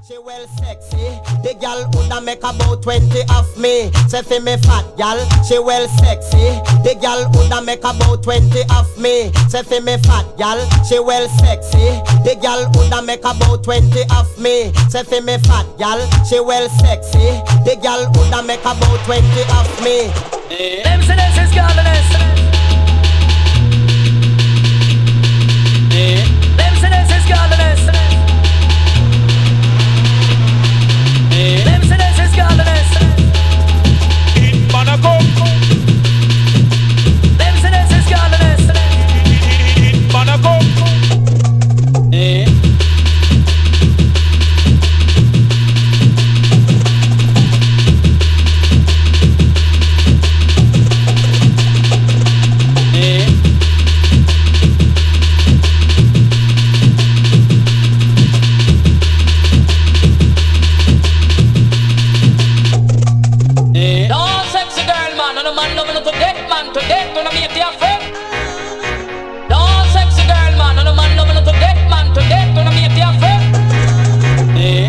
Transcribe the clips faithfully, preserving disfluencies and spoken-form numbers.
She well sexy. The gal woulda make about twenty of me. Say fi me fat gal, she well sexy. The gal woulda make about twenty of me. Say fi me fat gal, she well sexy. The gal woulda make about twenty of me. Say fi me fat gal, she well sexy. The gal woulda make about twenty of me. Them say this is godliness. Them say this is godliness. Them say this is godliness. In Monaco. Them say this is godliness. In Monaco. Eh. To death, gonna meet your friend. Don't sexy girl, man, and a man loving her to death, man. To death, gonna meet your friend. Eh.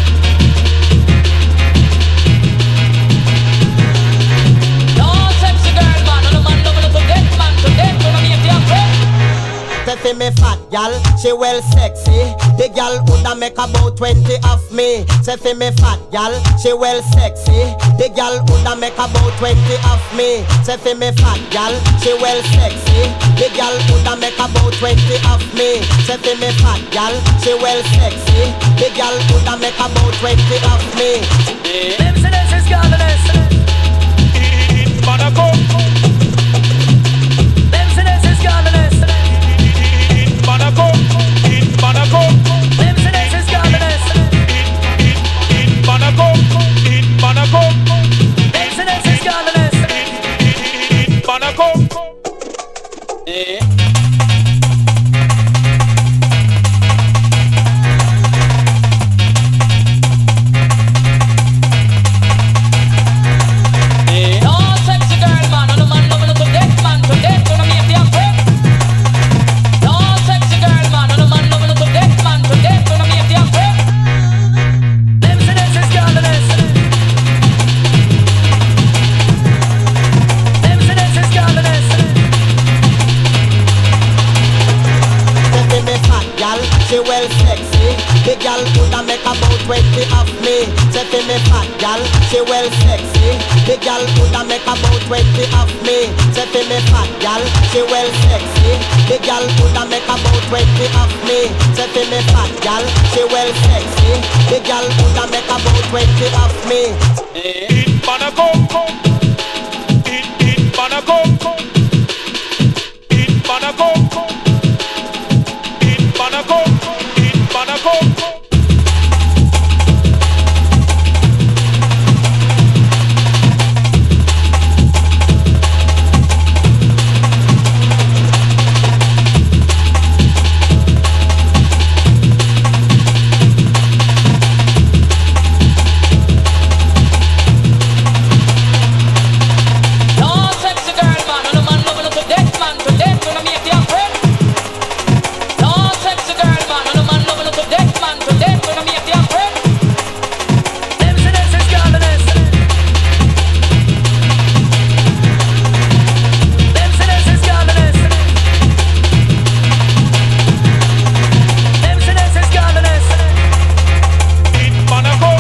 Don't sexy girl, man, and a man loving her to death, man. To death, gonna meet your friend. Say fi me fat gal, she well sexy. The gal woulda make about twenty of me. Say fi me fat gal, she well sexy. The gal woulda make about twenty of me. Say fi me fat gal, she well sexy. The gal woulda make about twenty of me. Say fi me fat gal, she well sexy. The gal woulda make about twenty of me. Them say this is godliness. In Monaco. Them say this is godliness. In Monaco. In Monaco. Them say this is godliness. In Monaco. In Monaco. Them say this is godliness. In Monaco. Eh. She well sexy. The gal woulda make about twenty of me. Say fi me fat gal, she well sexy. The gal woulda make about twenty of me. Say fi me fat gal, she well sexy. The gal woulda make about twenty of me. Say fi me fat gal, she well sexy. The gal woulda make about twenty of me. In Monaco. In in Monaco. In Monaco. In Monaco. Monaco. No sexy girl, man, and a man loving her to death, man. To death, gonna make your friend. No sexy girl, man, and a man loving her to death, man. To death, gonna make your friend. Them say this is godliness. Them say this is godliness. Them say this is godliness. In Monaco.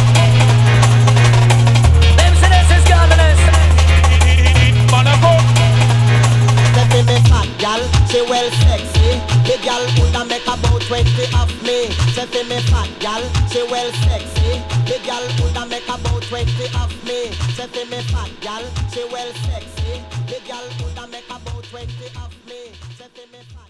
Them say this is godliness. In Monaco. Say fi me fat gal, she well sexy. The gal woulda make about twenty of me. Say fi me fat gal, she well sexy. The gal woulda make about twenty of me. Say fi me fat gal, she well sexy. The gal woulda make about twenty of me. Say fi me fat